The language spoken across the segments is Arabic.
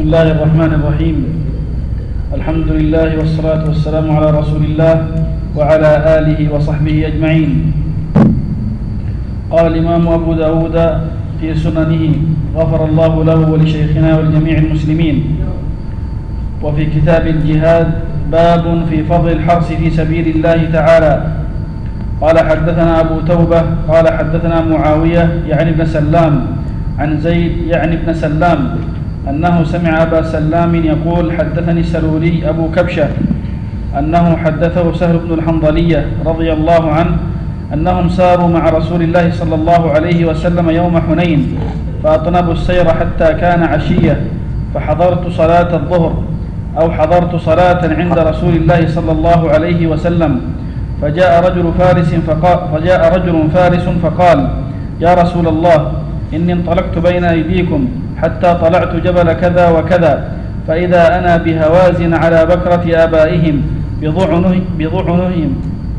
الله الرحمن الرحيم. الحمد لله والصلاة والسلام على رسول الله وعلى آله وصحبه أجمعين. قال الإمام أبو داود في سننه غفر الله له ولشيخنا ولجميع المسلمين. وفي كتاب الجهاد باب في فضل الحرص في سبيل الله تعالى. قال حدثنا أبو توبة قال حدثنا معاوية يعني ابن سلام عن زيد يعني ابن سلام أنه سمع أبا سلام يقول حدثني السلولي أبو كبشة أنه حدثه سهل بن الحنظلية رضي الله عنه أنهم ساروا مع رسول الله صلى الله عليه وسلم يوم حنين فأطنبوا السير حتى كان عشية فحضرت صلاة الظهر أو حضرت صلاة عند رسول الله صلى الله عليه وسلم فجاء رجل فارس فقال يا رسول الله إني انطلقت بين أيديكم حتى طلعت جبل كذا وكذا فإذا أنا بهوازن على بكرة آبائهم بضعنهم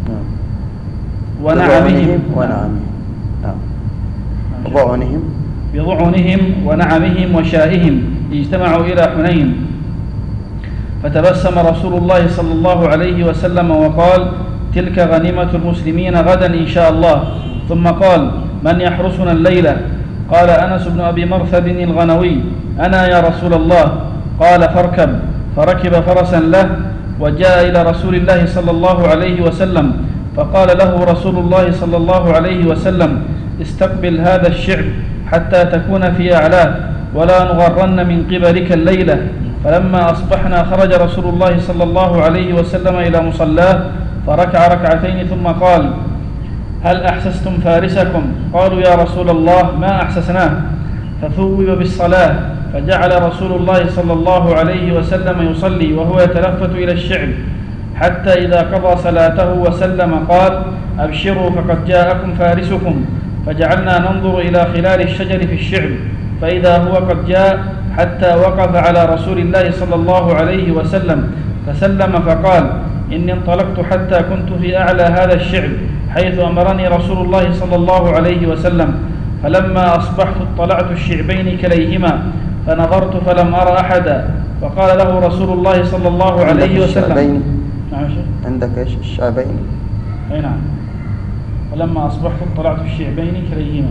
ونعمهم وشائهم اجتمعوا إلى حنين. فتبسم رسول الله صلى الله عليه وسلم وقال تلك غنيمة المسلمين غدا إن شاء الله. ثم قال من يحرسنا الليلة؟ قال أنس بن أبي مرثد الغنوي أنا يا رسول الله. قال فاركب. فركب فرسا له وجاء إلى رسول الله صلى الله عليه وسلم فقال له رسول الله صلى الله عليه وسلم استقبل هذا الشعب حتى تكون في أعلاه ولا نغرن من قبلك الليلة. فلما أصبحنا خرج رسول الله صلى الله عليه وسلم إلى مصلاه فركع ركعتين ثم قال هل أحسستم فارسكم؟ قالوا يا رسول الله ما أحسسناه. فثوب بالصلاة فجعل رسول الله صلى الله عليه وسلم يصلي وهو يتلفت إلى الشعب حتى إذا قضى صلاته وسلم قال أبشروا فقد جاءكم فارسكم. فجعلنا ننظر إلى خلال الشجر في الشعب فإذا هو قد جاء حتى وقف على رسول الله صلى الله عليه وسلم فسلم فقال إني انطلقت حتى كنت في أعلى هذا الشعب حيث أمرني رسول الله صلى الله عليه وسلم. فلما أصبحت اطلعت الشعبين كليهما فنظرت فلم أرى أحدا. فقال له رسول الله صلى الله عليه وسلم عندك إيش الشعبين؟ أي نعم. فلما أصبحت اطلعت الشعبين كليهما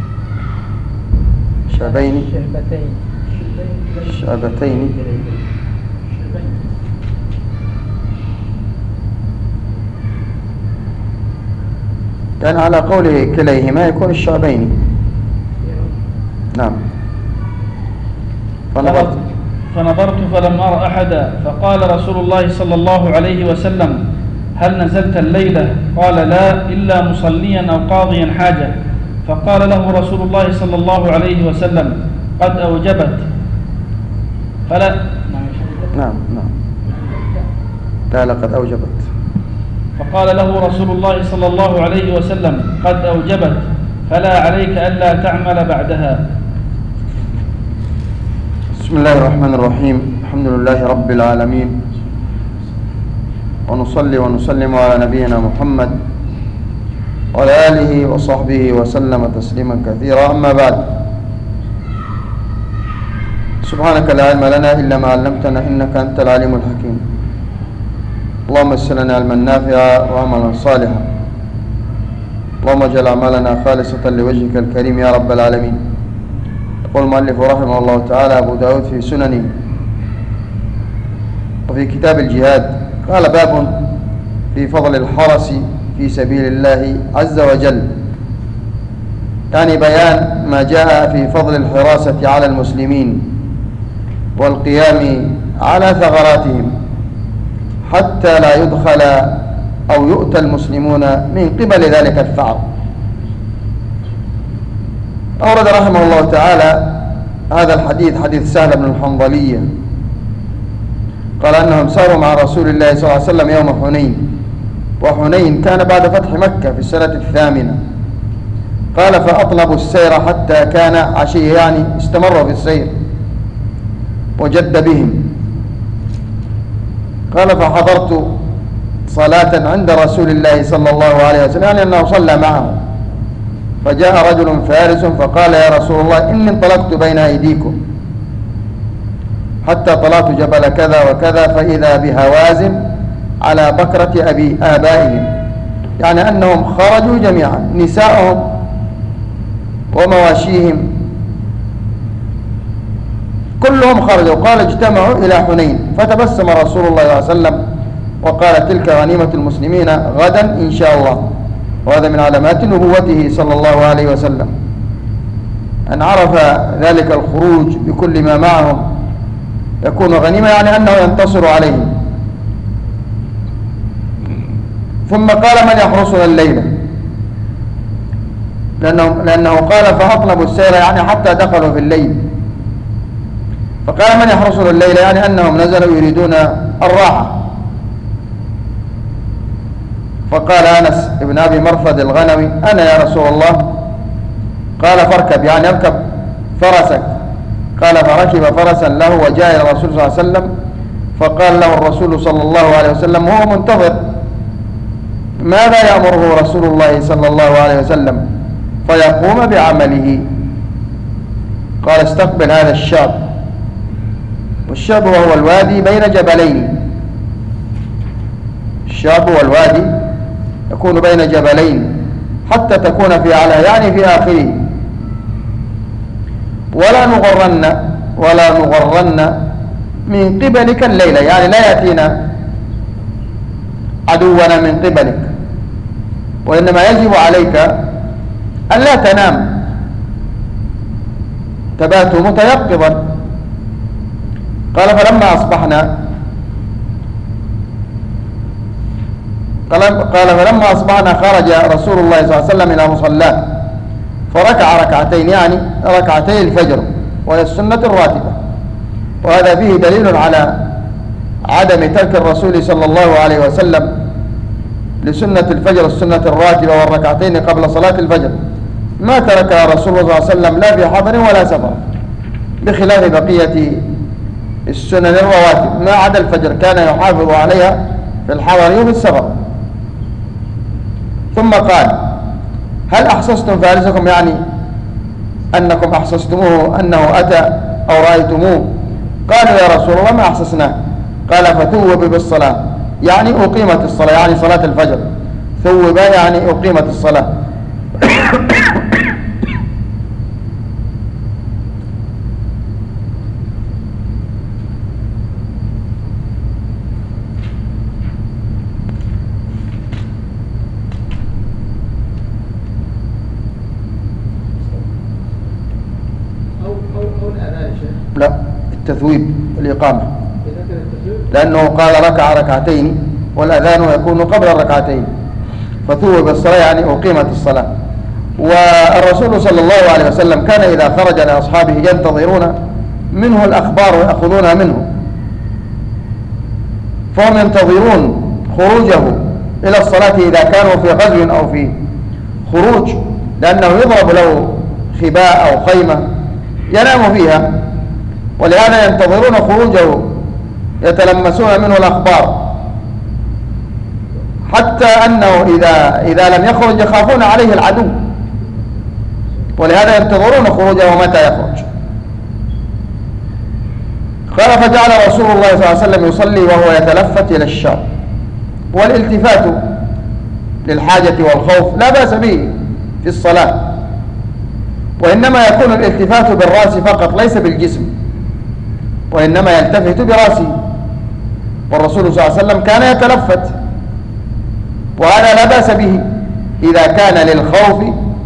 شعبتين كان على قوله كليهما يكون الشعبين. نعم. فنظرت فلم أرى أحدا. فقال رسول الله صلى الله عليه وسلم هل نزلت الليلة؟ قال لا إلا مصليا أو قاضيا حاجة. فقال له رسول الله صلى الله عليه وسلم قد أوجبت فلا نعم قال قد أوجبت. فقال له رسول الله صلى الله عليه وسلم قد أوجبت فلا عليك ألا تعمل بعدها. بسم الله الرحمن الرحيم. الحمد لله رب العالمين ونصلي ونسلم على نبينا محمد وعلى آله وصحبه وسلم تسليما كثيرا. أما بعد سبحانك لا علم لنا إلا ما علمتنا إنك أنت العليم الحكيم. اللهم يسر لنا علما نافعا وعملا صالحا. اللهم اجعل أعمالنا خالصة لوجهك الكريم يا رب العالمين. يقول المؤلف رحمه الله تعالى أبو داود في سننه وفي كتاب الجهاد قال باب في فضل الحرس في سبيل الله عز وجل، يعني بيان ما جاء في فضل الحراسة على المسلمين والقيام على ثغراتهم حتى لا يدخل أو يؤتى المسلمون من قبل ذلك الثغر. أورد رحمه الله تعالى هذا الحديث حديث سهل بن الحنظلية قال أنهم ساروا مع رسول الله صلى الله عليه وسلم يوم حنين، وحنين كان بعد فتح مكة في السنة 8. قال فأطلبوا السير حتى كان عشية، يعني استمروا في السير وجد بهم. قال فحضرت صلاة عند رسول الله صلى الله عليه وسلم، يعني أنه صلى معه. فجاء رجل فارس فقال يا رسول الله إني انطلقت بين أيديكم حتى طلعت جبل كذا وكذا فإذا بهوازن على بكرة آبائهم، يعني أنهم خرجوا جميعا نساءهم ومواشيهم كلهم خرجوا. قال اجتمعوا إلى حنين فتبسم رسول الله صلى الله عليه وسلم وقال تلك غنيمة المسلمين غدا إن شاء الله. وهذا من علامات نبوته صلى الله عليه وسلم، أن عرف ذلك الخروج بكل ما معهم يكون غنيمة، يعني أنه ينتصر عليهم. ثم قال من يحرسنا الليلة، لأنه قال فأطلبوا السير، يعني حتى دخلوا في الليل. فقال من يحرسنا الليلة، يعني أنهم نزلوا يريدون الراحة. فقال أنس بن أبي مرثد الغنوي أنا يا رسول الله. قال فاركب، يعني اركب فرسك. قال فركب فرسا له وجاء إلى الرسول صلى الله عليه وسلم، فقال له الرسول صلى الله عليه وسلم وهو منتظر ماذا يأمره رسول الله صلى الله عليه وسلم فيقوم بعمله. قال استقبل هذا الشاب، والشاب وهو الوادي بين جبلين. الشاب والوادي يكون بين جبلين حتى تكون في أعلى، يعني في آخره. ولا نغرن من قبلك الليلة، يعني لا يأتينا عدونا من قبلك، وإنما يجب عليك أن لا تنام، تبات متيقظا. قال فلما أصبحنا خرج رسول الله صلى الله عليه وسلم إلى مصلاه فركع ركعتين، يعني ركعتي الفجر، وهي السنة الراتبة. وهذا فيه دليل على عدم ترك الرسول صلى الله عليه وسلم لسنة الفجر السنة الراتبة والركعتين قبل صلاة الفجر، ما تركها رسول الله صلى الله عليه وسلم لا في حضر ولا سفر، بخلاف بقية السنن الرواتب ما عدا الفجر كان يحافظ عليها في الحضر وفي السفر. ثم قال هل أحسستم فارسكم، يعني أنكم أحسستموه أنه أتى أو رأيتموه؟ قالوا يا رسول الله ما أحسسناه. قال فثوب بالصلاة، يعني أقيمت الصلاة، يعني صلاة الفجر. ثوب يعني أقيمت الصلاة. لا، التثويب الإقامة، لأنه قال ركع ركعتين والأذان يكون قبل الركعتين، فثوب بالصلاة يعني أقيمت الصلاة. والرسول صلى الله عليه وسلم كان إذا خرج لأصحابه ينتظرون منه الأخبار ويأخذونها منه، فهم ينتظرون خروجه إلى الصلاة إذا كانوا في غزو أو في خروج، لأنه يضرب له خباء أو خيمة ينام فيها، ولهذا ينتظرون خروجه يتلمسون منه الأخبار، حتى أنه إذا لم يخرج يخافون عليه العدو، ولهذا ينتظرون خروجه متى يخرج. قال فجعل رسول الله صلى الله عليه وسلم يصلي وهو يتلفت إلى الشام. والالتفات للحاجة والخوف لا بأس به في الصلاة، وإنما يكون الالتفات بالرأس فقط ليس بالجسم، وإنما يلتفت برأسه، والرسول صلى الله عليه وسلم كان يتلفت، وهذا لا بأس به إذا كان للخوف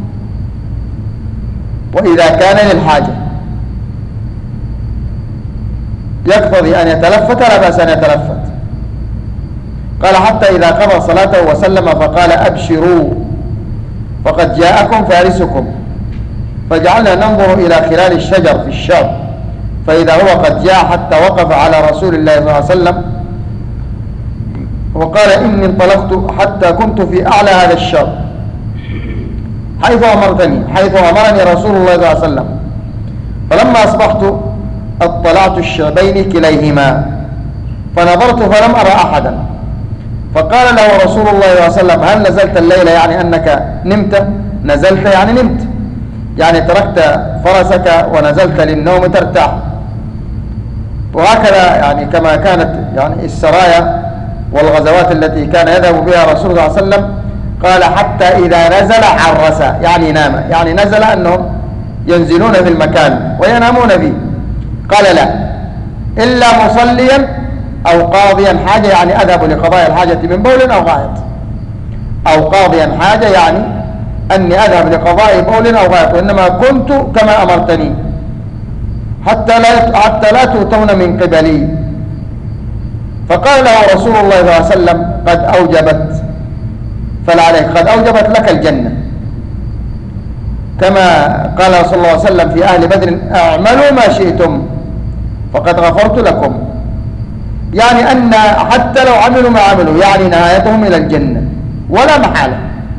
وإذا كان للحاجة، يقتضي أن يتلفت لا بأس أن يتلفت. قال حتى إذا قضى صلاته وسلم فقال أبشروا فقد جاءكم فارسكم، فجعلنا ننظر إلى خلال الشجر في الشام فإذا هو قد جاء، حتى وقف على رسول الله صلى الله عليه وسلم وقال إني انطلقت حتى كنت في أعلى هذا الشام حيث أمرني رسول الله صلى الله عليه وسلم، فلما أصبحت اطلعت الشعبين كليهما فنظرت فلم أرى أحدا، فقال له رسول الله صلى الله عليه وسلم هل نزلت الليلة، يعني أنك نمت؟ نزلت يعني نمت، يعني تركت فرسك ونزلت للنوم ترتاح. وهكذا يعني كما كانت يعني السرايا والغزوات التي كان يذهب بها رسول الله صلى الله عليه وسلم، قال حتى إذا نزل عرس، يعني نام، يعني نزل أنهم ينزلون في المكان وينامون فيه. قال لا، إلا مصليا أو قاضيا حاجة، يعني أذهب لقضاء الحاجة من بول أو غائط، أو قاضيا حاجة يعني أني أذهب لقضاء بول أو غائط، وإنما كنت كما أمرتني حتى لا تؤتون من قبلي. فقال له رسول الله صلى الله عليه وسلم قد أوجبت، فلا عليك، قد أوجبت لك الجنة، كما قال صلى الله عليه وسلم في أهل بدر اعملوا ما شئتم فقد غفرت لكم، يعني أن حتى لو عملوا ما عملوا يعني نهايتهم إلى الجنة ولا محالة،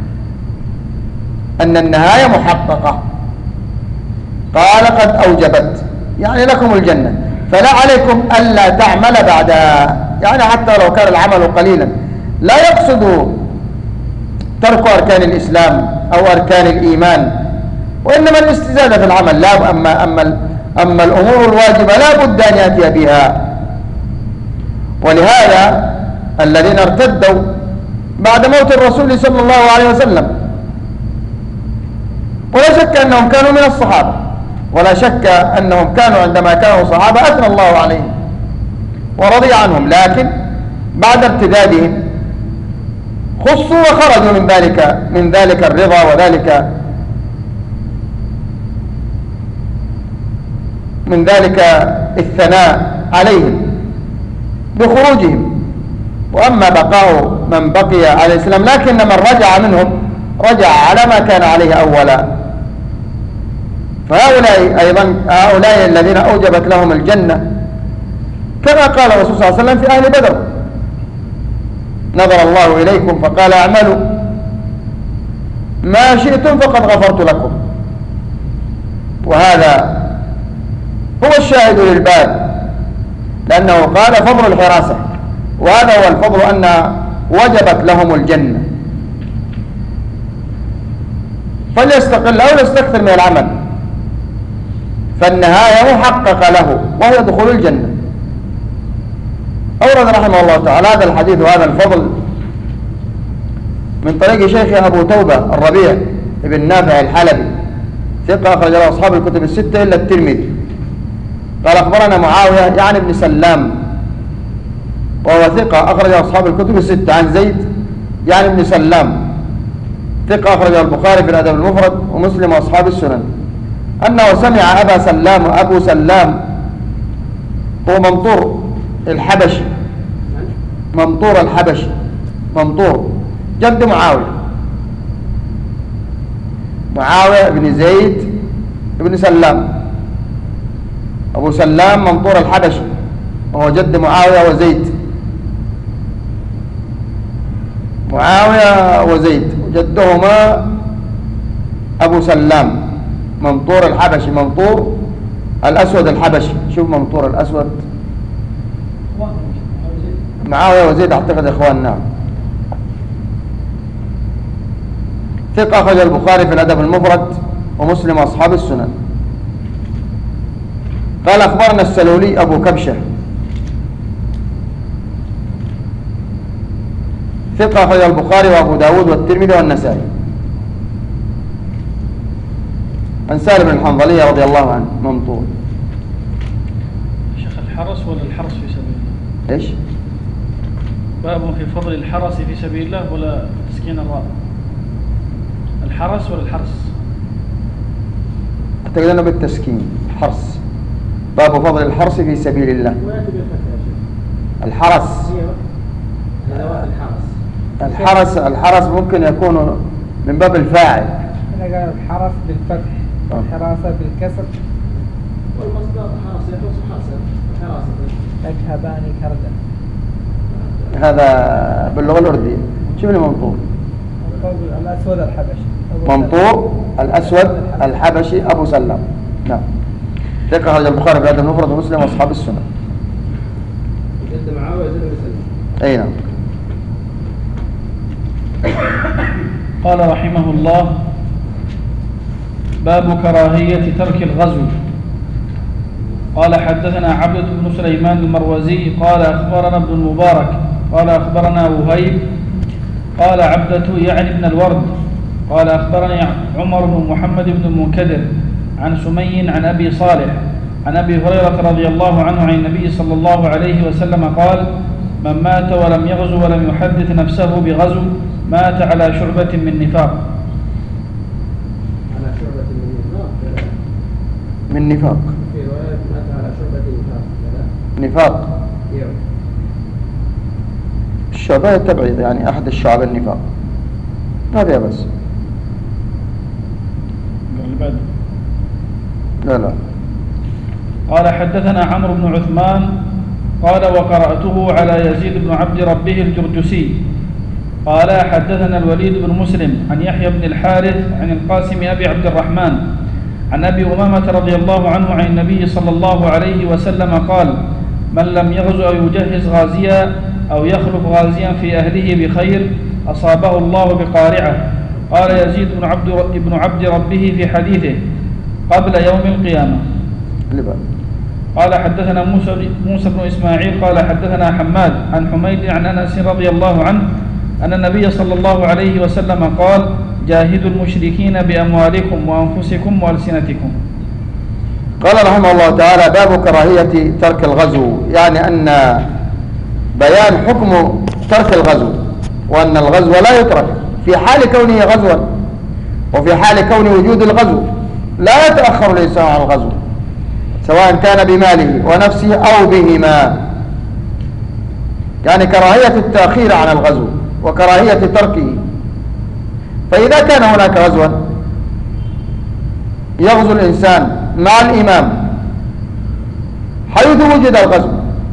أن النهاية محققة. قال قد أوجبت يعني لكم الجنة، فلا عليكم ألا تعمل بعدها، يعني حتى لو كان العمل قليلا، لا يقصد ترك أركان الإسلام أو أركان الإيمان، وإنما الاستزادة في العمل. لا، أما الأمور الواجبة لا بد أن يأتي بها. ولهذا الذين ارتدوا بعد موت الرسول صلى الله عليه وسلم، ولا شك أنهم كانوا من الصحابة، ولا شك أنهم كانوا عندما كانوا صحابة أثنى الله عليهم ورضي عنهم، لكن بعد ارتدادهم خصوا وخرجوا من ذلك الرضا وذلك من ذلك الثناء عليهم بخروجهم. وأما بقاء من بقي على الإسلام، لكن من رجع منهم رجع على ما كان عليه أولا. فهؤلاء أيضا هؤلاء الذين أوجبت لهم الجنة، كما قال الرسول صلى الله عليه وسلم في أهل بدر نظر الله إليكم فقال اعملوا ما شئتم فقد غفرت لكم. وهذا هو الشاهد للباب، لأنه قال فضل الحراسة، وهذا هو الفضل أن وجبت لهم الجنة، فليستقل أو يستكثر من العمل، فالنهاية محققة له وهو دخول الجنة. أورد رحمه الله تعالى هذا الحديث وهذا الفضل من طريق شيخ أبو توبة الربيع بن نافع الحلبي، ثقة أخرج له أصحاب الكتب الستة إلا الترمذي. قال أخبرنا معاوية يعني ابن سلام، وهو ثقة أخرج أصحاب الكتب الستة، عن زيد يعني ابن سلام، ثقة أخرج البخاري في الأدب المفرد ومسلم وأصحاب السنن، أنه سمع أبو سلام هو ممطور الحبشي، ممطور الحبشي، ممطور جد معاوية بن زيد بن سلام، أبو سلام ممطور الحبشي وهو جد معاوية وزيد، معاوية وزيد جدهما أبو سلام ممطور الحبشي، ممطور الأسود الحبشي. شوف ممطور الأسود، معاوية وزيد أعتقد إخوان. نعم، ثقة أخرج البخاري في الأدب المفرد ومسلم وأصحاب السنن. قال أخبرنا السلولي أبو كبشة، ثقة أخرج البخاري وأبو داود والترمذي والنسائي، عن سالم بن الحنظلية رضي الله عنه ممطور. شيخ الحرس ولا الحرس في سبيل الله؟ إيش؟ باب في فضل الحرس في سبيل الله ولا تسكين الراء؟ الحرس ولا الحرس؟ أعتقد أنه بالتسكين حرس. باب فضل الحرس في سبيل الله. الحرس، الحرس ممكن يكون من باب الفاعل. هنا قال الحرس بالفتح والحراسة بالكسر، والمصدر حرس يحرس حراسة يذهبان كردا. هذا باللغة الأردية. شوف لي ممطور الأسود الحبشي، ممطور الأسود الحبشي أبو سلام. نعم، ثقة أخرج البخاري في الأدب المفرد ومسلم وأصحاب السنن. جد معاوية زيد بن سلام. أي نعم. قال رحمه الله باب كراهية ترك الغزو. قال حدثنا عبدة بن سليمان المروزي قال أخبرنا ابن المبارك قال أخبرنا وهيب قال عبدة يعني ابن الورد قال أخبرني عمر بن محمد بن المنكدر عن سمي عن أبي صالح عن أبي هريرة رضي الله عنه عن النبي صلى الله عليه وسلم قال: من مات ولم يغزو ولم يحدث نفسه بغزو مات على شعبة من نفاق. على شعبة من نفاق. من نفاق. في رواية مات على شعبة نفاق. نفاق. الشعبة تبعيض يعني أحد الشعب النفاق. هذا بس. لا. قال حدثنا عمرو بن عثمان قال وقرأته على يزيد بن عبد ربه الجرجسي قال حدثنا الوليد بن مسلم عن يحيى بن الحارث عن القاسم أبي عبد الرحمن عن أبي أمامة رضي الله عنه عن النبي صلى الله عليه وسلم قال: من لم يغزو أو يجهز غازيا أو يخلف غازيا في أهله بخير أصابه الله بقارعة. قال يزيد بن عبد ربه في حديثه: قبل يوم القيامة. قال حدثنا موسى بن إسماعيل قال حدثنا حماد عن حميد عن أنس رضي الله عنه أن النبي صلى الله عليه وسلم قال: جاهدوا المشركين بأموالكم وأنفسكم وألسنتكم. قال رحمه الله تعالى: باب كراهية ترك الغزو، يعني أن بيان حكم ترك الغزو، وأن الغزو لا يترك في حال كونه غزوا وفي حال كون وجود الغزو، لا يتأخر الإنسان عن الغزو سواء كان بماله ونفسه أو بهما، يعني كراهية التأخير عن الغزو وكراهية تركه. فإذا كان هناك غزوا يغزو الإنسان مع الإمام حيث وجد الغزو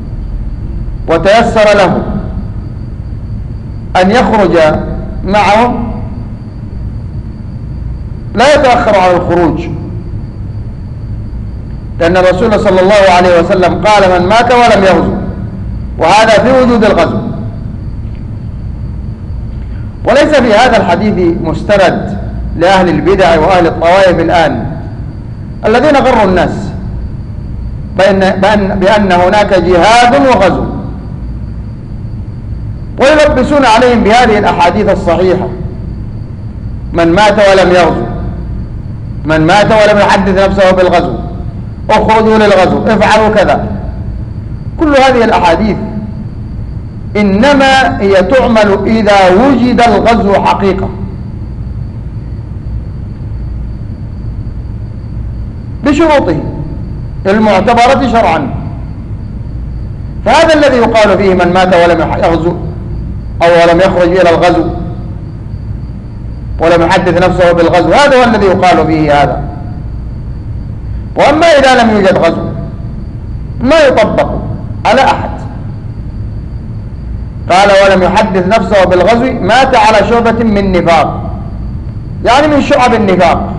وتيسر له أن يخرج معهم لا يتأخر عن الخروج، لأن الرسول صلى الله عليه وسلم قال: من مات ولم يغزو، وهذا في وجود الغزو. وليس في هذا الحديث مستند لأهل البدع وأهل الطوائف الآن الذين غروا الناس بأن هناك جهاد وغزو، ويلبسون عليهم بهذه الأحاديث الصحيحة: من مات ولم يغزو، من مات ولم يحدث نفسه بالغزو، اخرجوا للغزو، افعلوا كذا. كل هذه الأحاديث إنما هي تعمل إذا وجد الغزو حقيقة، بشروطه المعتبرة شرعا. فهذا الذي يقال فيه من مات ولم يغزو أو ولم يخرج إلى الغزو ولم يحدث نفسه بالغزو، هذا هو الذي يقال فيه هذا. وأما إذا لم يوجد غزو ما يطبق على أحد. قال: ولم يحدث نفسه بالغزو مات على شعبة من نفاق، يعني من شعب النفاق،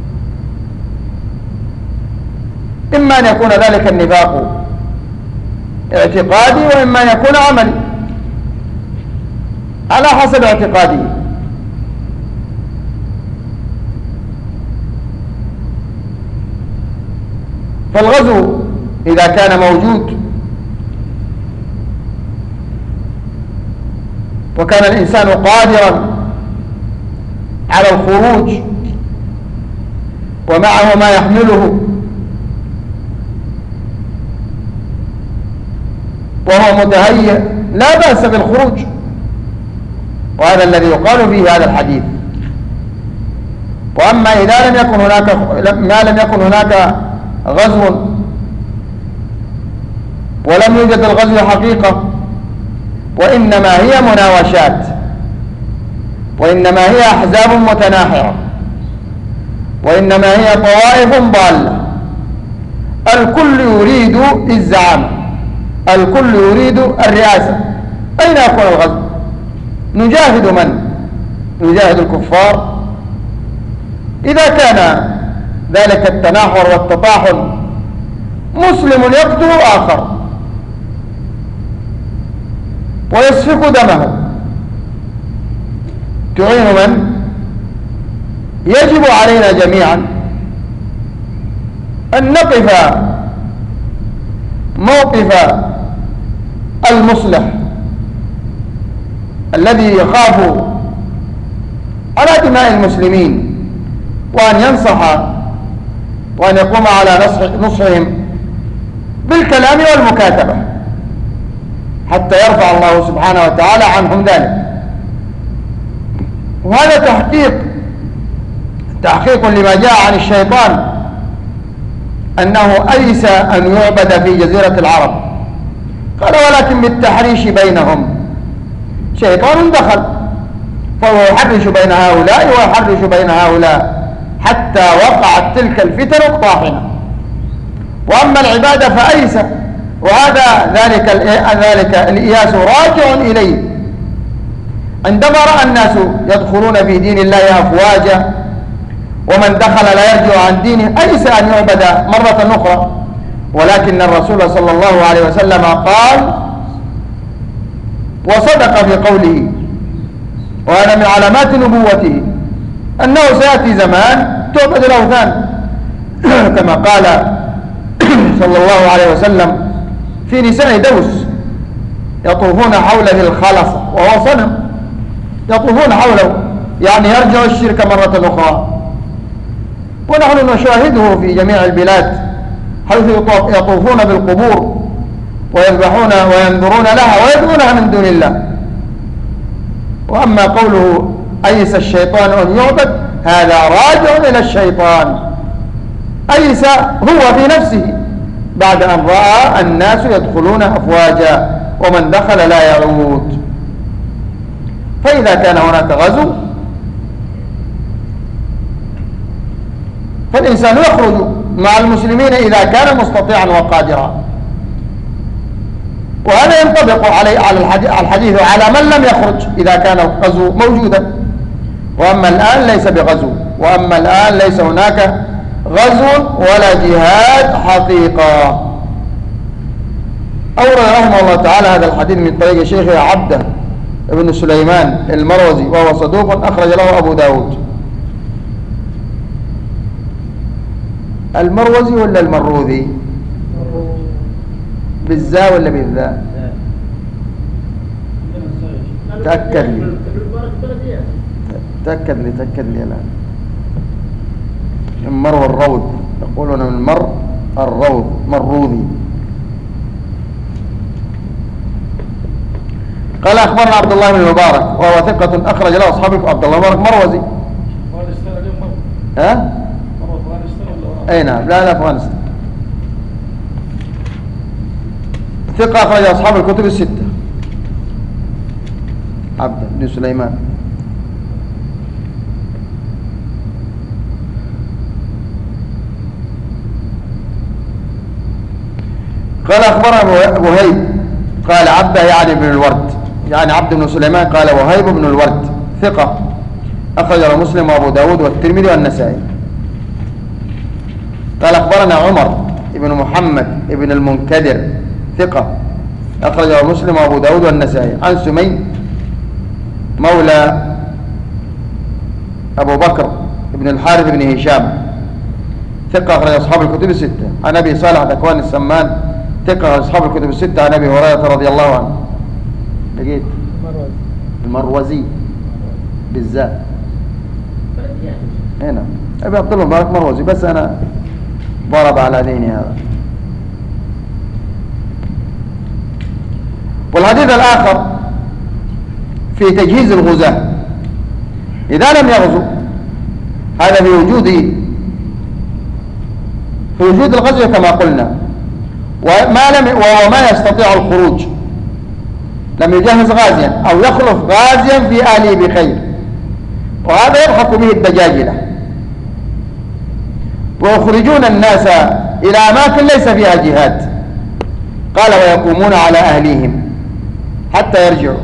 إما أن يكون ذلك النفاق اعتقادي وإما أن يكون عملي على حسب اعتقاده. فالغزو إذا كان موجود وكان الإنسان قادرا على الخروج ومعه ما يحمله وهو متهيئ لا بأس بالخروج، وهذا الذي يقال فيه هذا الحديث. وأما إذا لم يكن هناك غزو ولم يوجد الغزو حقيقة، وإنما هي مناوشات، وإنما هي أحزاب متناحرة، وإنما هي طوائف ضالة، الكل يريد الزعامة، الكل يريد الرئاسة، أين يكون الغزو؟ نجاهد من؟ نجاهد الكفار. إذا كان ذلك التناحر والتطاحن مسلم يقتل آخر ويسفك دمه، تعين من؟ يجب علينا جميعا أن نقف موقف المصلح الذي يخاف على دماء المسلمين، وأن ينصح وأن يقوم على نصحهم بالكلام والمكاتبة حتى يرفع الله سبحانه وتعالى عنهم ذلك. وهذا تحقيق لما جاء عن الشيطان أنه أيس أن يعبد في جزيرة العرب. قال ولكن بالتحريش بينهم، شيطان دخل فهو يحرش بين هؤلاء ويحرش بين هؤلاء حتى وقعت تلك الفتن الطاحنة. وأما العبادة فأيس، وهذا ذلك الإياس راجع إليه عندما رأى الناس يدخلون في دين الله أفواجا، ومن دخل لا يرجع عن دينه أيس أن يعبد مرة أخرى. ولكن الرسول صلى الله عليه وسلم قال وصدق في قوله، وهذا من علامات نبوته، أنه سيأتي زمان تعبد الأوثان كما قال صلى الله عليه وسلم في نساء دوس يطوفون حول ذي الخلص وهو صنم، يطوفون حوله يعني يرجع الشرك مرة أخرى. ونحن نشاهده في جميع البلاد حيث يطوفون بالقبور ويذبحون وينذرون لها ويدعونها من دون الله. وأما قوله أيس الشيطان أن يعبد، هذا راجع إلى الشيطان. أيس هو في نفسه بعد أن رأى الناس يدخلون أفواجا ومن دخل لا يعود. فإذا كان هناك غزو فالإنسان يخرج مع المسلمين إذا كان مستطيعا وقادرا، وهذا ينطبق على الحديث على من لم يخرج إذا كان الغزو موجودا. وأما الآن ليس بغزو، وأما الآن ليس هناك غزو ولا جهاد حقيقة. أورد رحمه الله تعالى هذا الحديث من طريق شيخه عبده ابن سليمان المروزي وهو صدوق أخرج له أبو داود. المروزي ولا المروذي؟ بالزاء ولا بالذاء؟ تأكد لي الآن. المر والروض، يقولون من المر الروض مروذي. قال أخبرنا عبد الله بن المبارك وهو ثقة أخرج له أصحاب عبد الله بن المبارك مروزي. ها؟ أي نعم، لا أفغانستان. ثقة أخرج أصحاب الكتب الستة. عبد بن سليمان. قال أخبرنا وهيب قال عبده يعني بن الورد، يعني عبد بن سليمان قال وهيب بن الورد ثقة أخرجه مسلم وأبو داود والترمذي والنسائي. قال أخبرنا عمر بن محمد بن المنكدر ثقة أخرجه مسلم وأبو داود والنسائي عن سمي مولى أبو بكر بن الحارث بن هشام ثقة أخرج أصحاب الكتب الستة. عن أبي صالح ذكوان السمان ثقة أخرج أصحاب الكتب الستة. عن أبي هريرة رضي الله عنه. لقيت المروزي بالذات هنا أبي عبد الله مبارك مروزي، بس أنا ضرب على ديني هذا. والحديث الآخر في تجهيز الغزاة إذا لم يغزو، هذا في وجود الغزو كما قلنا، وهو ما يستطيع الخروج، لم يجهز غازيا أو يخلف غازيا في أهله بخير، وهذا يضحك به الدجاجلة ويخرجون الناس إلى أماكن ليس فيها جهاد. قال ويقومون على أهليهم حتى يرجعوا،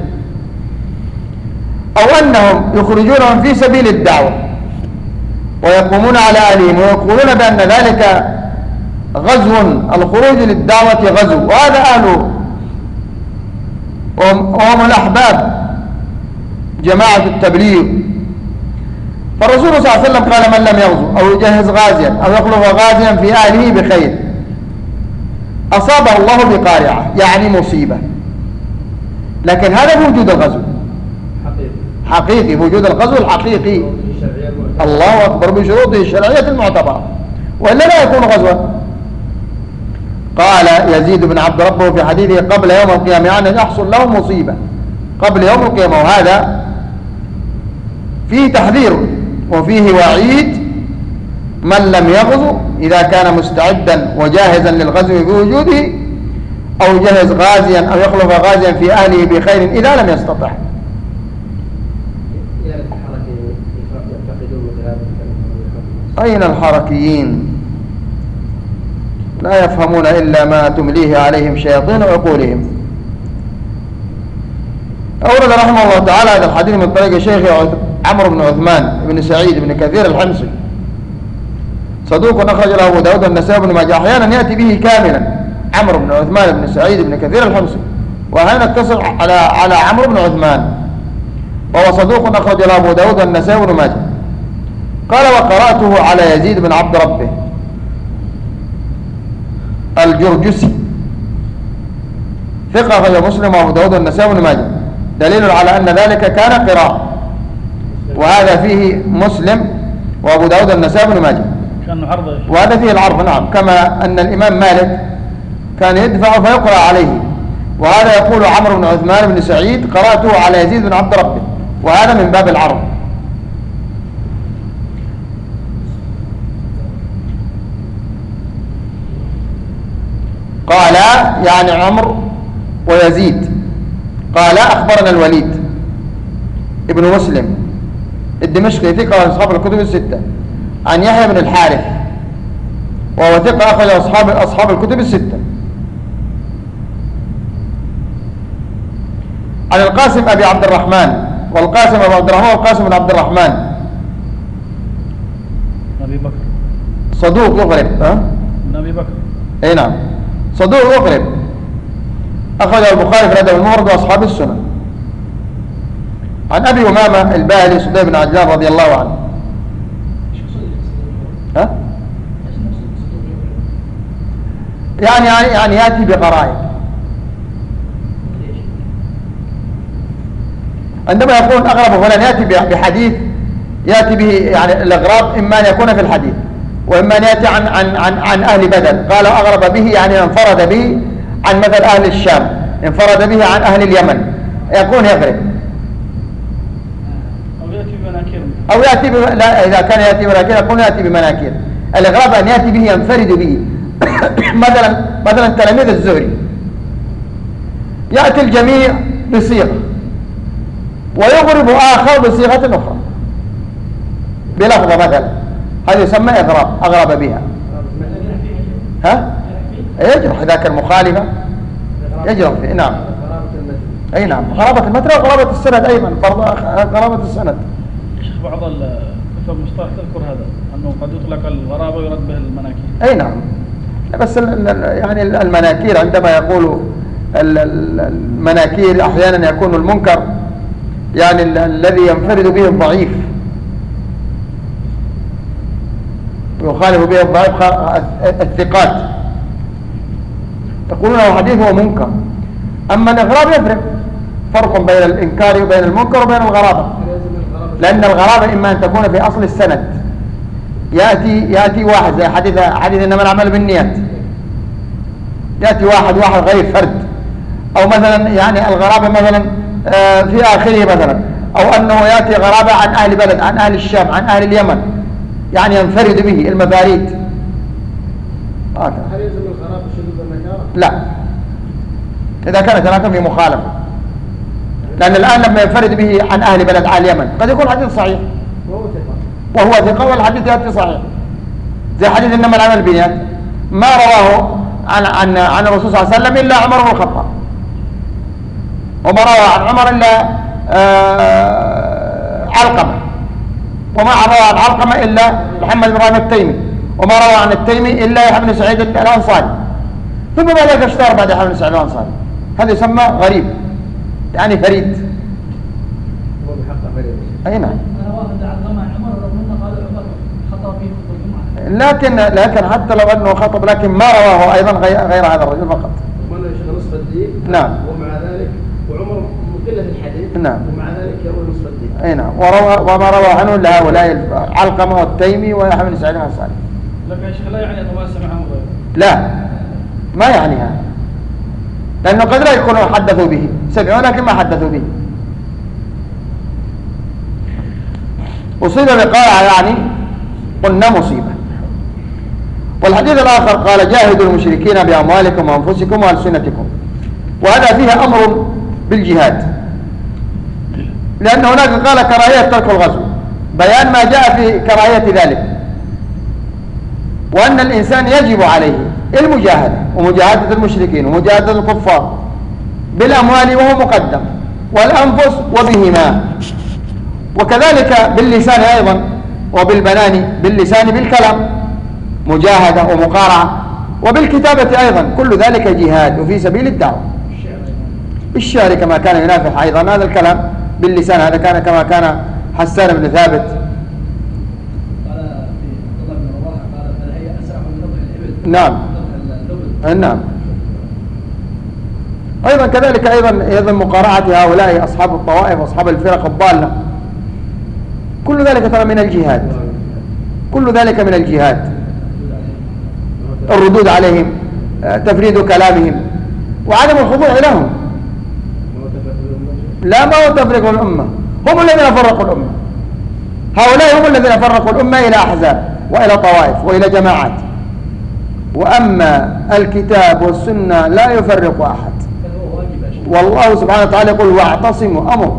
أو أنهم يخرجونهم في سبيل الدعوة ويقومون على أهليهم ويقولون بأن ذلك غزو، الخروج للدعوة غزو، وهذا أهله وهم الأحباب جماعة التبليغ. فالرسول صلى الله عليه وسلم قال من لم يغزو أو يجهز غازيا أو يخلف غازيا في أهله بخير، أصابه الله بقارعة يعني مصيبة، لكن هذا بوجود الغزو حقيقي، بوجود الغزو الحقيقي. الله أكبر، بشروطه الشرعية المعتبرة، وإلا لا يكون غزوا. قال يزيد بن عبد ربه في حديثه قبل يوم القيامة، يعني يحصل له مصيبة قبل يوم القيامة، وهذا فيه تحذير وفيه وعيد من لم يغزو إذا كان مستعدا وجاهزا للغزو بوجوده، أو جهز غازيا أو يخلف غازيا في أهله بخير إذا لم يستطع. أين الحركيين؟ لا يفهمون إلا ما تمليه عليهم شياطين عقولهم. أورد رحمه الله تعالى هذا الحديث من طريق شيخ عمرو بن عثمان بن سعيد بن كثير الحمصي، صدوق أخرج له أبو داود والنسائي بن ماجه. أحيانا يأتي به كاملا عمرو بن عثمان بن سعيد بن كثير الحمصي، وأحيانا اتصل على عمرو بن عثمان، وهو صدوق أخرج له أبو داود والنسائي بن ماجه. قال وقرأته على يزيد بن عبد ربه الجرجسي، ثقة أخرج مسلم وأبو داود والنسائي بن ماجه، دليل على أن ذلك كان قراءة، وهذا فيه مسلم وأبو داود والنسائي بن ماجه، وهذا فيه العرض. نعم، كما أن الإمام مالك كان يدفع فيقرأ عليه، وهذا يقول عمرو بن عثمان بن سعيد قرأته على يزيد بن عبد ربه، وهذا من باب العرض. قال يعني عمرو ويزيد قال أخبرنا الوليد ابن مسلم الدمشقي ثقة أصحاب الكتب الستة، عن يحيى بن الحارث وهو ثقة أخرج أصحاب الكتب الستة، عن القاسم أبي عبد الرحمن، والقاسم أبو عبد الرحمن والقاسم بن عبد الرحمن أبي بكر صدوق يغرب. أبي بكر أي نعم، صدوق يغرب، أخرج البخاري في الأدب المفرد وأصحاب السنن. عن أبي أمامة الباهلي صديق بن عجلان رضي الله عنه. يعني يأتي بقرائن، عندما يكون أغرب فلان يأتي بحديث يأتي به، يعني الإغراب إما أن يكون في الحديث وإما أن يأتي عن أهل بدر، قال أغرب به يعني انفرد به عن مثل أهل الشام، انفرد به عن أهل اليمن، يكون يغرب. أو يأتي لا، إذا كان يأتي بمناكير يكون يأتي بمناكير. الإغراب أن يأتي به ينفرد به مثلا تلاميذ الزهري يأتي الجميع بصيغة ويغرب آخر بصيغة أخرى بلفظة مثلا، هذا يسمى إغراب، أغرب بها. يجرح إذا كان مخالفة يجرح فيه. نعم، أي نعم، غرابة المتن وغرابة السند أيضا، غرابة السند. شيخ بعض كتب المصطلح تذكر هذا أنه قد يطلق الغرابة ويرد به المناكير. أي نعم، بس يعني المناكير عندما يقولوا المناكير أحيانا يكون المنكر يعني الذي ينفرد به الضعيف ويخالف به الضعيف الثقات، يقولون الحديث هو منكر. أما الإغراب يفرق، فرق بين الإنكار وبين المنكر وبين الغرابة، لأن الغرابة إما أن تكون في أصل السند، يأتي واحد زي حديث إنما الأعمال بالنيات، يأتي واحد غير فرد، أو مثلا يعني الغرابة مثلا في آخره مثلا، أو أنه يأتي غرابة عن أهل بلد، عن أهل الشام، عن أهل اليمن، يعني ينفرد به المفاريد. هل يلزم الغرابة شذوذ النكارة؟ لا، إذا كانت هناك في مخالفة، لأن الآن لما ينفرد به عن أهل بلد، عن اليمن، قد يكون حديث صحيح وهو ثقة والحديث يأتي صحيح، زي حديث إنما الأعمال بالنيات ما رواه عن الرسول صلى الله عليه وسلم إلا عمر بن الخطاب، وما روى عن عمر إلا علقمة، وما روى عن علقمة إلا محمد بن إبراهيم التيمي، وما روى عن التيمي إلا يحيى بن سعيد الأنصاري، ثم بعد ذلك اشتهر بعد يحيى بن سعيد الأنصاري. هذا يسمى غريب، يعني فريد. هو بحق فريد. أي نعم. لكن حتى لو أنه خطب لكن ما رواه أيضا غير هذا الرجل فقط. وقلنا يا شيخ نصف الدين. نعم. ومع ذلك وعمر قلة الحديث. نعم. ومع ذلك يروي نصف الدين. أي نعم. وما روى عنه لهؤلاء علقمة والتيمي ويحيى بن سعيد الأنصاري. لكن يا شيخ لا يعني يتواصى معهم غيره. لا ما يعني هذا، لأنه قد لا يكونوا حدثوا به، سمعوا لكن ما حدثوا به. أصيب بقارعة يعني قلنا مصيبة. والحديث الآخر قال جاهدوا المشركين بأموالكم وأنفسكم وألسنتكم، وهذا فيها أمر بالجهاد، لأن هناك قال كراهية ترك الغزو، بيان ما جاء في كراهية ذلك، وأن الإنسان يجب عليه المجاهدة ومجاهدة المشركين ومجاهدة الكفار بالأموال وهو مقدم، والأنفس وبهما، وكذلك باللسان أيضا وبالبنان، باللسان بالكلام مجاهدة ومقارعة، وبالكتابة أيضا، كل ذلك جهاد وفي سبيل الدعوة. بالشعر كما كان ينافح أيضا هذا الكلام باللسان، هذا كان كما كان حسان بن ثابت قال في عبد الله بن رواحه قال فهي اسرع من نضح الابل. نعم. نعم. أيضا كذلك أيضا مقارعة هؤلاء أصحاب الطوائف وأصحاب الفرق الضالة، كل ذلك ترى من الجهاد، كل ذلك من الجهاد، الردود عليهم، تفريد كلامهم، وعدم الخضوع لهم. لا، ما هو تفريق الأمة، هم الذين فرقوا الأمة، هؤلاء هم الذين فرقوا الأمة إلى أحزاب وإلى طوائف وإلى جماعات، وأما الكتاب والسنة لا يفرق أحد. والله سبحانه وتعالى يقول واعتصموا، أمر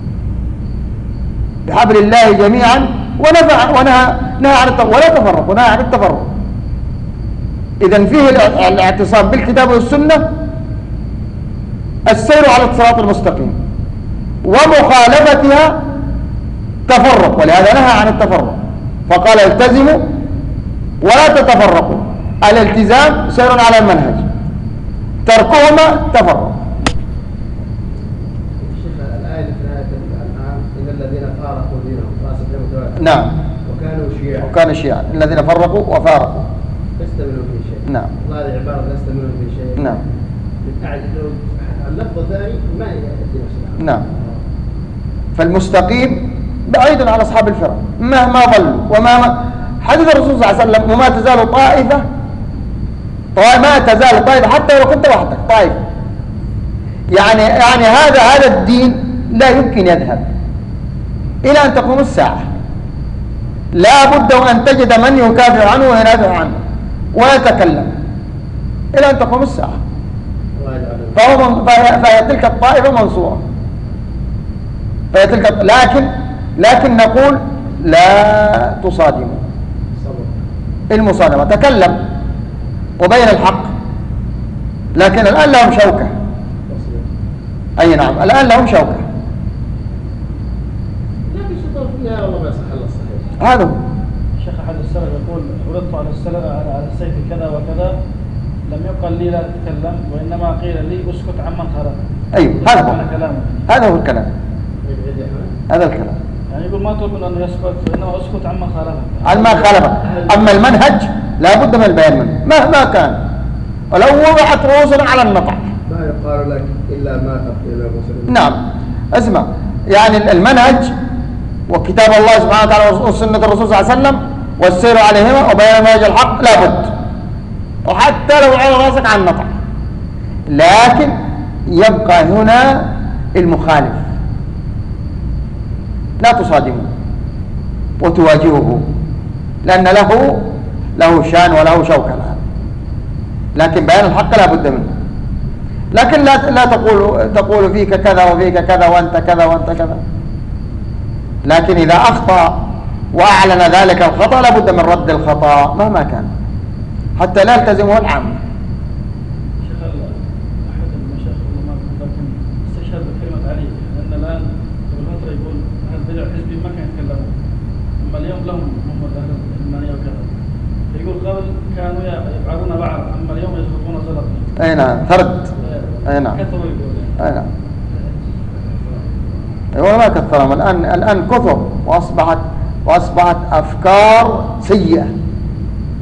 بحبل الله جميعا ونهى عن التفرق، ولا تفرق، ونهى عن التفرق. إذن فيه الاعتصام بالكتاب والسنة، السير على الصراط المستقيم، ومخالفتها تفرق، ولهذا نهى عن التفرق فقال التزموا ولا تتفرقوا. الالتزام سير على المنهج، تركهما تفرق. الشيخ الآية في نهاية الأنعام إن الذين فارقوا دينهم نعم. وكانوا شيعا الذين فرقوا وفارقوا لست منهم في شيء. نعم. هذه عبارة لست منهم في شيء. نعم. اللفظ الثاني ما يأتي نفس الأمر. نعم. فالمستقيم بعيد عن أصحاب الفرق مهما ضلوا وما حديث الرسول صلى الله عليه وسلم وما تزال طائفة ما تزال طائفة حتى لو كنت وحدك طائفة، يعني هذا الدين لا يمكن يذهب إلى أن تقوم الساعة، لا بد وأن تجد من يكافر عنه وينافع عنه ويتكلم إلى أن تقوم الساعة. فهي تلك الطائفة منصورة، فهي تلك، لكن نقول لا تصادموا المصادمة، تكلم وبين الحق، لكن الآن لهم شوكة. أي نعم، الآن لهم شوكة. لكن الشيطان في النهاية والله ما يصح إلا الصحيح. هذا الشيخ أحد السلف يقول عرضت على السيف كذا وكذا، لم يقل لي لا تتكلم، وإنما قيل لي اسكت عمن خالفك. أيوه، هذا هو الكلام. هذا الكلام. يعني يقول ما تقول أنه يسكت، وإنما اسكت عمن خالفك. عن ما خالفك. أما المنهج لا بد من البيان منه مهما كان، ولو وضعت رؤوسنا على النطع. ما يقال لك إلا ما تقول المسلمين. نعم. اسمع، يعني المنهج وكتاب الله سبحانه وتعالى وسنة الرسول صلى الله عليه وسلم والسير عليهما وبيان منهج الحق لا بد، وحتى لو على راسك عن النطع، لكن يبقى هنا المخالف لا تصادمه وتواجهه، لأن له شان وله شوكة الآن، لكن بيان الحق لا بد منه. لكن لا تقول فيك كذا وفيك كذا وأنت كذا وأنت كذا، لكن إذا أخطأ وأعلن ذلك الخطأ لا بد من رد الخطأ مهما كان حتى لا يلتزمه العام. شيخ أحد المشايخ لكن استشهد بكلمة علي، لأن الآن قبل فترة يقول أهل البدع حزبي ما كانوا يتكلمون، أما اليوم لهم هم أهل الإيمانية وكذا، فيقول قبل كانوا يفعلون بعض، أما اليوم يسقطون زلط. أي نعم، ثرد. أي نعم. كثروا يقول. أي نعم. والله ما كثرهم، الآن كثر وأصبحت أفكار سيئة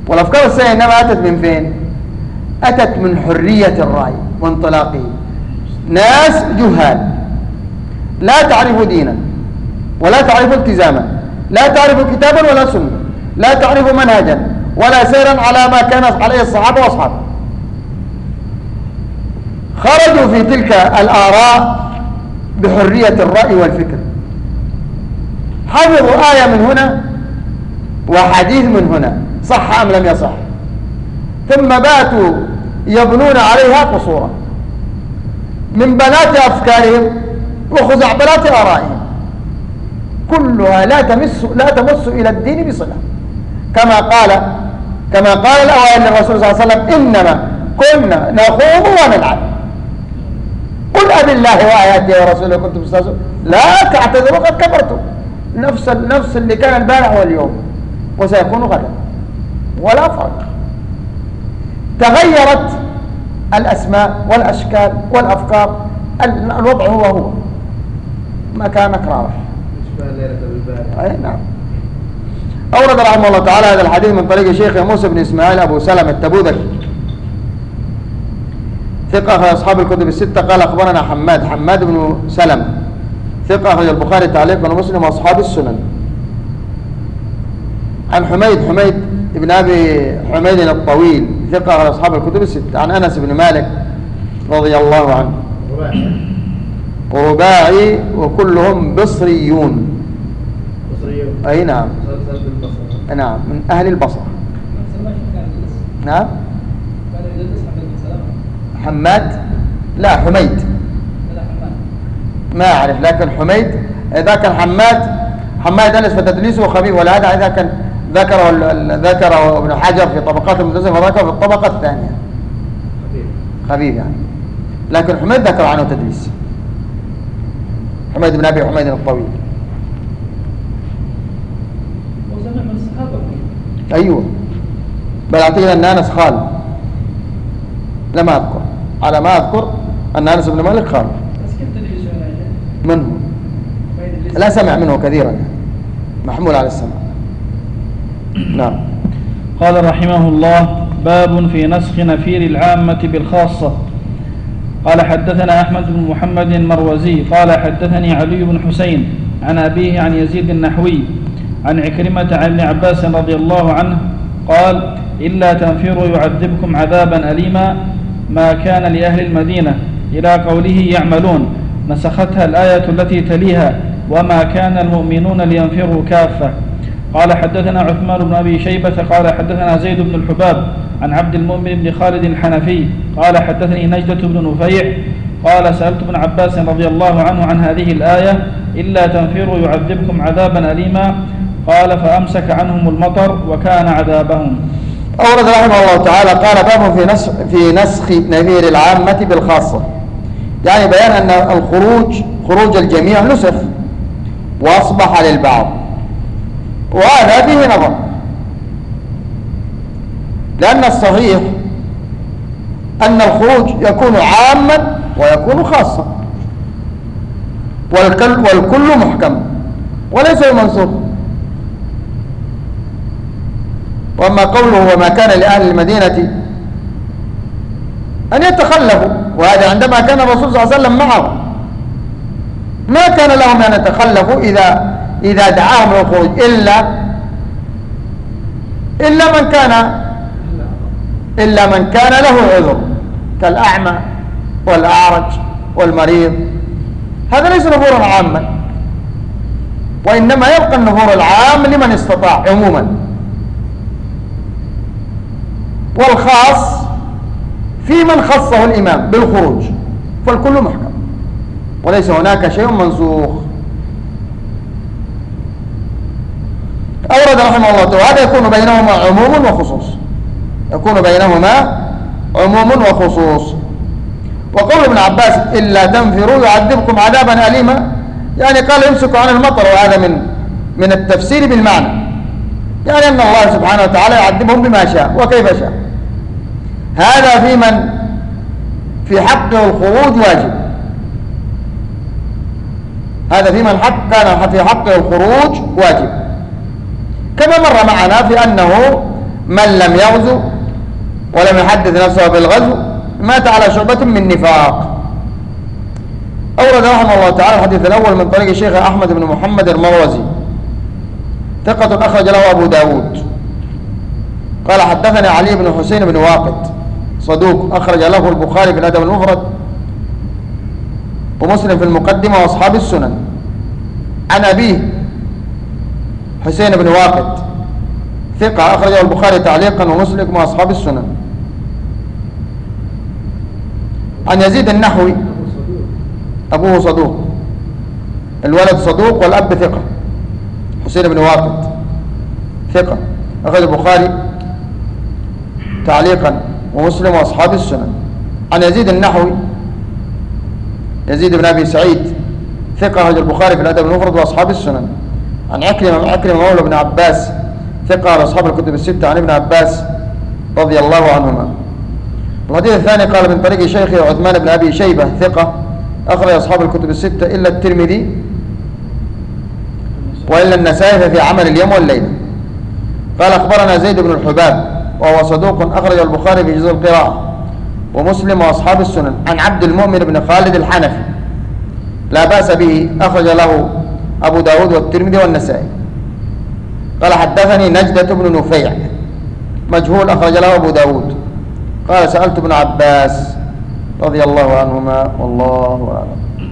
والأفكار السيئة إنما أتت من فين؟ أتت من حرية الرأي وانطلاقه. ناس جهال لا تعرف دينا ولا تعرف التزاما، لا تعرف كتابا ولا سنة، لا تعرف منهجا ولا سيرا على ما كان عليه الصحابة وأصحابه، خرجوا في تلك الآراء بحرية الرأي والفكر، حفظوا آية من هنا وحديث من هنا صح أم لم يصح، ثم باتوا يبنون عليها قصورا من بنات أفكارهم وخزعبلات آرائهم، كلها لا تمس إلى الدين بصلة، كما قال الأوائل للرسول صلى الله عليه وسلم: إنما كنا نخوض ونلعب، قل أبي الله وآياته ورسوله كنتم تستهزئون لا تعتذروا قد كفرتم. نفس اللي كان البارح واليوم وسيكون غدا، ولا فرق. تغيرت الأسماء والأشكال والأفكار، الوضع هو مكانك راوح. أي نعم. أورد رحمه الله تعالى هذا الحديث من طريق شيخ موسى بن إسماعيل أبو سلمة التبوذكي، ثقة أخرج أصحاب الكتب الستة. قال أخبرنا حماد بن سلمة، ثقة أخرج البخاري تعليقا ومسلم وأصحاب السنن. عن حميد بن أبي حميد الطويل، ثقة أخرج أصحاب الكتب الستة. عن أنس بن مالك رضي الله عنه، رباعي وكلهم بصريون. أي نعم، نعم من أهل البصرة. نعم. حماد لا حميد ما أعرف، لكن حميد إذا كان حماد أنس فتدليسه خبيث، ولهذا إذا كان ذكره ابن حجر في طبقات المدرسة فذكر في الطبقة الثانية خبيث يعني، لكن حميد ذكر عنه تدليس، حميد بن أبي حميد الطويل. أيوه، بل أعتقد أن أنس خال، لما أذكر على ما أذكر أن أنس بن مالك خال منه، لا سمع منه كثيرا، محمول على السمع. نعم. قال رحمه الله: باب في نسخ نفير العامة بالخاصة. قال حدثنا أحمد بن محمد المروزي قال حدثني علي بن حسين عن أبيه عن يزيد النحوي عن عكرمة عن ابن عباس رضي الله عنه قال: إلا تنفروا يعذبكم عذابا أليما ما كان لأهل المدينة إلى قوله يعملون، نسختها الآية التي تليها: وما كان المؤمنون لينفروا كافة. قال حدثنا عثمان بن أبي شيبة قال حدثنا زيد بن الحباب عن عبد المؤمن بن خالد الحنفي قال حدثني نجدة بن نفيع قال: سألت ابن عباس رضي الله عنه عن هذه الآية: إلا تنفروا يعذبكم عذابا أليما. قال: فأمسك عنهم المطر وكان عذابهم. أورد رحمه الله تعالى قال: باب في نسخ نفير العامة بالخاصة، يعني بيان أن خروج الجميع نسخ وأصبح للبعض، وهذا فيه نظر، لأن الصحيح أن الخروج يكون عاما ويكون خاصا، والكل محكم وليس منسوخ. وأما قوله وما كان لأهل المدينة أن يتخلفوا، وهذا عندما كان الرسول صلى الله عليه وسلم معه ما كان لهم أن يتخلفوا إذا دعاهم للخروج إلا من كان له عذر كالأعمى والأعرج والمريض، هذا ليس نفورا عاما، وإنما يبقى النفور العام لمن استطاع عموما، والخاص في من خصه الإمام بالخروج، فالكل محكم وليس هناك شيء منسوخ. أورد رحمه الله تعالى هذا يكون بينهما عموم وخصوص. وقول ابن عباس: إلا تنفروا يعذبكم عذابا أليما، يعني قال يمسك عن المطر، وهذا من التفسير بالمعنى، يعني أن الله سبحانه وتعالى يعذبهم بما شاء وكيف شاء. هذا في حقه الخروج واجب، هذا في من كان في حقه الخروج واجب، كما مر معنا في أنه من لم يغزو ولم يحدث نفسه بالغزو مات على شعبة من نفاق. أورد رحمه الله تعالى الحديث الأول من طريق الشيخ أحمد بن محمد المروزي ثقة أخرج له أبو داود. قال حدثني علي بن حسين بن واقد صدوق أخرج له البخاري في الأدب المفرد ومسلم في المقدمة وأصحاب السنن. عن أبيه حسين بن واقد ثقة أخرجه البخاري تعليقا ومسلم وأصحاب السنن. عن يزيد النحوي أبوه صدوق، الولد صدوق والأب ثقة. حسين بن واقد ثقة أخرج البخاري تعليقا ومسلم وأصحاب السنن. عن يزيد النحوي يزيد بن أبي سعيد ثقة أخرج البخاري في الأدب المفرد وأصحاب السنن. عن عكرمة مولى بن عباس ثقة على أصحاب الكتب الستة عن ابن عباس رضي الله عنهما. الحديث الثاني قال من طريق شيخي عثمان بن أبي شيبة ثقة أخرج أصحاب الكتب الستة إلا الترمذي وإلا النسائي في عمل اليوم والليلة. قال أخبرنا زيد بن الحباب وهو صدوق أخرج البخاري في جزء القراءة ومسلم وأصحاب السنن. عن عبد المؤمن بن خالد الحنفي لا بأس به أخرج له أبو داود والترمذي والنسائي. قال حدثني نجدة بن نفيع مجهول أخرج له أبو داود. قال سألت ابن عباس رضي الله عنهما والله أعلم.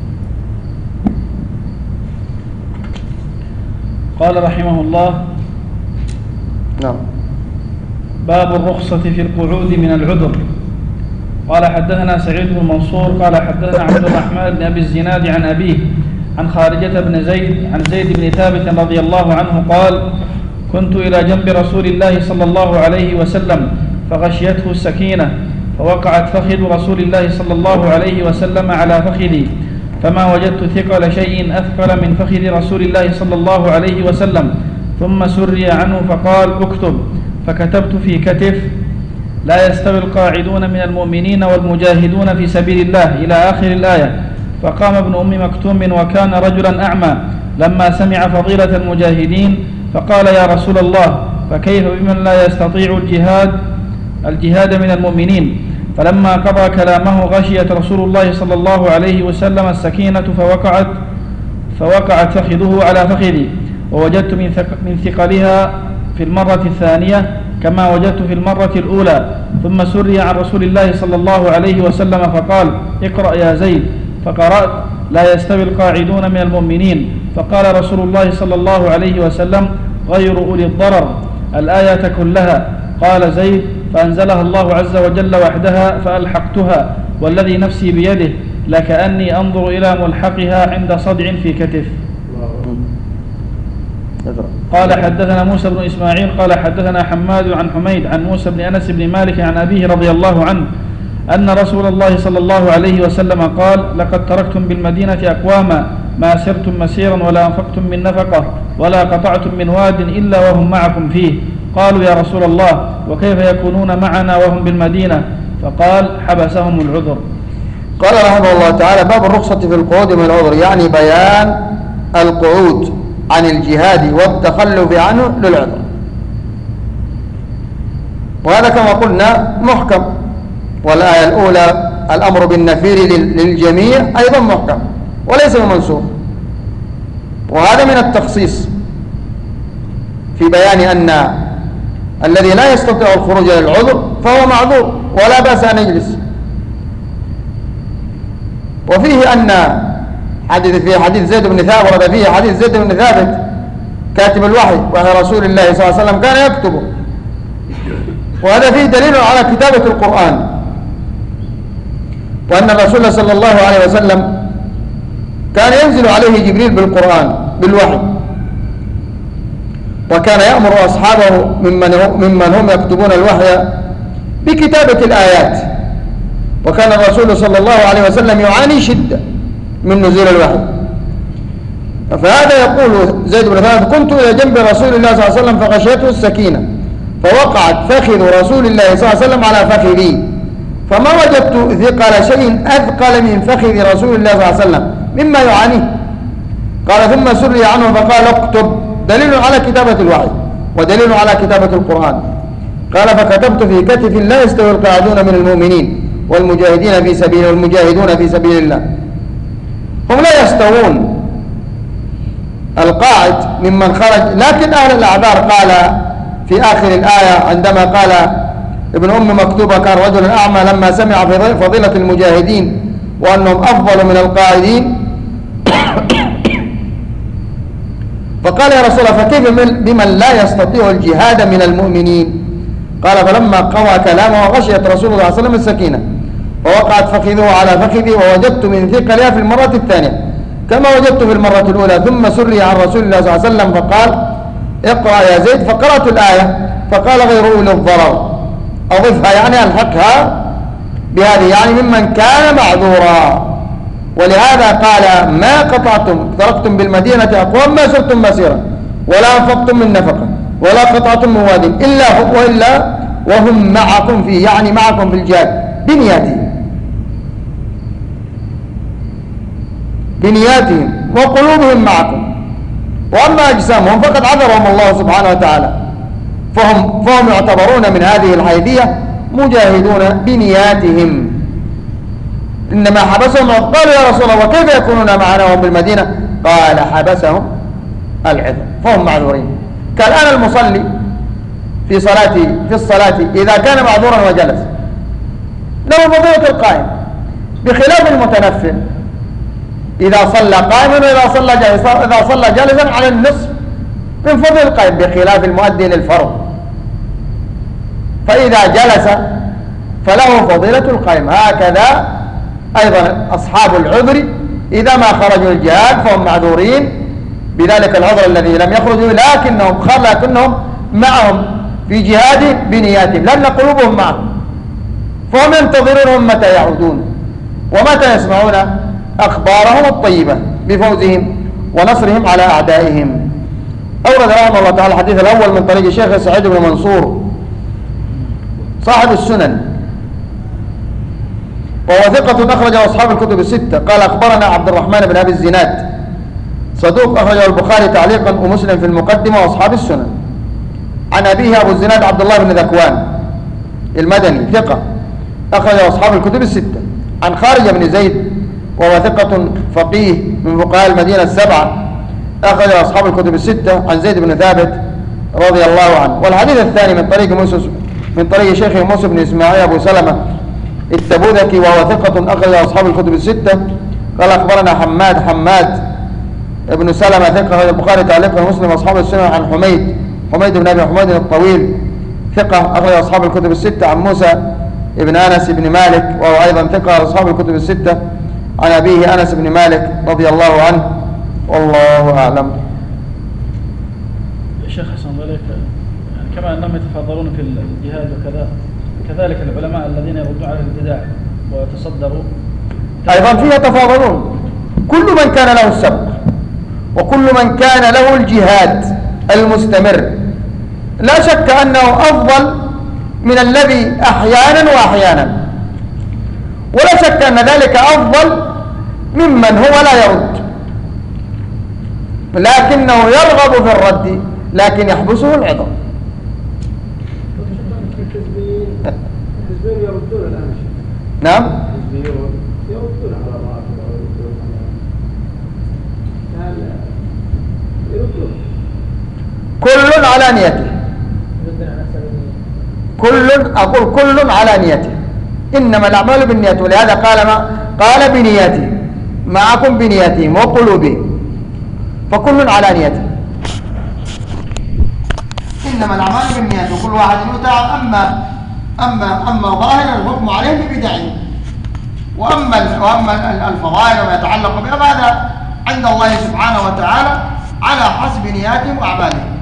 قال رحمه الله نعم. باب الرخصة في القعود من العذر. قال حدثنا سعيد بن منصور قال حدثنا عبد الرحمن بن أبي الزناد عن أبيه عن خارجة بن زيد عن زيد بن ثابت رضي الله عنه قال كنت إلى جنب رسول الله صلى الله عليه وسلم فغشيته السكينة فوقعت فخذ رسول الله صلى الله عليه وسلم على فخذي فما وجدت ثقل شيء أثقل من فخذ رسول الله صلى الله عليه وسلم ثم سري عنه فقال اكتب فكتبت في كتف لا يستوي القاعدون من المؤمنين والمجاهدون في سبيل الله إلى آخر الآية. فقام ابن أم مكتوم وكان رجلا أعمى لما سمع فضيلة المجاهدين فقال يا رسول الله فكيف بمن لا يستطيع الجهاد من المؤمنين؟ فلما قضى كلامه غشيت رسول الله صلى الله عليه وسلم السكينة فوقعت فخذه على فخذي ووجدت من ثقلها في المرة الثانية كما وجدت في المرة الأولى. ثم سري عن رسول الله صلى الله عليه وسلم فقال اقرأ يا زيد فقرأت لا يستوي القاعدون من المؤمنين. فقال رسول الله صلى الله عليه وسلم غير أولي الضرر الآية كلها. قال زيد فأنزلها الله عز وجل وحدها فألحقتها والذي نفسي بيده لكأني أنظر إلى ملحقها عند صدع في كتف. قال حدثنا موسى بن إسماعيل قال حدثنا حماد عن حميد عن موسى بن أنس بن مالك عن أبيه رضي الله عنه أن رسول الله صلى الله عليه وسلم قال لقد تركتم بالمدينة أقواما ما سرتم مسيرا ولا أنفقتم من نفقة ولا قطعتم من واد إلا وهم معكم فيه. قالوا يا رسول الله وكيف يكونون معنا وهم بالمدينة؟ فقال حبسهم العذر. قال رحمه الله تعالى باب الرخصة في القعود من العذر يعني بيان القعود عن الجهاد والتخلف عنه للعذر. وهذا كما قلنا محكم والآية الأولى الأمر بالنفير للجميع أيضا محكم وليس بمنسوخ. وهذا من التخصيص في بيان أن الذي لا يستطيع الخروج للعذر فهو معذور ولا بأس أن يجلس. وفيه أن في حديث زيد بن ثابت ورد فيه حديث زيد بن ثابت كاتب الوحي وهي رسول الله صلى الله عليه وسلم كان يكتبه. وهذا فيه دليل على كتابة القرآن وأن الرسول صلى الله عليه وسلم كان ينزل عليه جبريل بالقرآن بالوحي وكان يأمر أصحابه ممن هم يكتبون الوحي بكتابة الآيات. وكان الرسول صلى الله عليه وسلم يعاني شدة من نزول الوحي. فهذا يقول زيد بن ثابت كنت إلى جنب رسول الله صلى الله عليه وسلم فغشيته السكينة فوقعت فخذ رسول الله صلى الله عليه وسلم على فخذي فما وجدت ثقل شيء أثقل من فخذ رسول الله صلى الله عليه وسلم مما يعانيه. قال ثم سري عنه فقال اكتب دليل على كتابة الوحي ودليل على كتابة القرآن. قال فكتبت في كتف لا يستوي القاعدون من المؤمنين والمجاهدون في سبيل الله. هم لا يستوون القاعد ممن خرج، لكن أهل الأعذار قال في آخر الآية عندما قال ابن أم مكتوبة كان رجل أعمى لما سمع فضيلة المجاهدين وأنهم أفضل من القاعدين فقال يا رسول الله فكيف بمن لا يستطيع الجهاد من المؤمنين؟ قال فلما قضى كلامه غشيت رسول الله صلى الله عليه وسلم السكينة ووقعت فخذه على فخذي ووجدت من ثقلها في المرة الثانية كما وجدت في المرة الأولى. ثم سري عن رسول الله صلى الله عليه وسلم فقال اقرأ يا زيد، فقرأت الآية فقال غير أولي الضرر، أضفها يعني ألحقها بهذه يعني ممن كان معذورا. ولهذا قال ما قطعتم تركتم بالمدينة أقوام ما سرتم مسيرا ولا أنفقتم من نفقة ولا قطعتم من واد إلا وهم معكم فيه، يعني معكم في الجهاد بنياتهم وقلوبهم معكم، وأما أجسامهم فقد عذرهم الله سبحانه وتعالى، فهم يعتبرون من هذه الحيثية مجاهدون بنياتهم. إنما حبسهم قالوا يا رسول الله وكيف يكونون معنا وهم بالمدينة؟ قال حبسهم العذر فهم معذورين. كالآن المصلي في الصلاة إذا كان معذورا وجلس له فضيلة القائم، بخلاف المتنفل إذا صلى قائما وإذا صلى جالسا على النصف من فضل القائم، بخلاف المؤذن الفرض فإذا جلس فله فضيلة القائم. هكذا أيضا أصحاب العذر إذا ما خرجوا الجهاد فهم معذورين بذلك العذر الذي لم يخرجوا، لكنهم معهم في جهاد بنياتهم لأن قلوبهم معهم، فهم ينتظرونهم متى يعودون ومتى يسمعون أخبارهم الطيبة بفوزهم ونصرهم على أعدائهم. أورد رحمه الله تعالى الحديث الأول من طريق الشيخ سعيد بن منصور صاحب السنن وهو ثقة أخرجه أصحاب الكتب الستة. قال أخبرنا عبد الرحمن بن أبي الزناد صدوق أخرجه البخاري تعليقا ومسلم في المقدمة وأصحاب السنن. عن أبيه أبو الزناد عبد الله بن ذكوان المدني ثقة أخرجه أصحاب الكتب الستة. عن خارج بن زيد وهو ثقة فقيه من فقهاء المدينة السبعة أخرجه أصحاب الكتب الستة. عن زيد بن ثابت رضي الله عنه. والحديث الثاني من طريق شيخه موسى بن إسماعيل أبو سلمة التبوذكي وهو ثقة أخرجه أصحاب الكتب الستة. قال أخبرنا حماد ابن سلمة ثقة أخرجه البخاري تعليقا ومسلم أصحاب السنن. عن حميد بن أبي حميد الطويل ثقة أخرج أصحاب الكتب الستة. عن موسى ابن أنس بن مالك وهو أيضا ثقة أصحاب الكتب الستة. عن أبيه أنس بن مالك رضي الله عنه والله أعلم. الشيخ حسن الله عليك، يعني كما أنهم يتفاضلون في الجهاد وكذا كذلك العلماء الذين يردون على الابتداع ويتصدروا أيضا فيها تفاضلون. كل من كان له السبق وكل من كان له الجهاد المستمر لا شك أنه أفضل من الذي أحيانا وأحيانا، ولا شك أن ذلك أفضل ممن هو لا يرد لكنه يرغب في الرد لكن يحبسه العذر. الحزبين يردون الآن. نعم يردون على الرافضة ويردون على يردون كل على نيته. كل على نيته، إنما الأعمال بالنيات. ولهذا قال بنياته معكم بنياتهم وقلوبهم، فكل على نيته. إنما الأعمال بالنيات وكل واحد يتعب. أما ظاهر الحكم عليه ببدعه، وأما الفضائل وما يتعلق بها فهذا عند الله سبحانه وتعالى على حسب نياتهم وأعمالهم.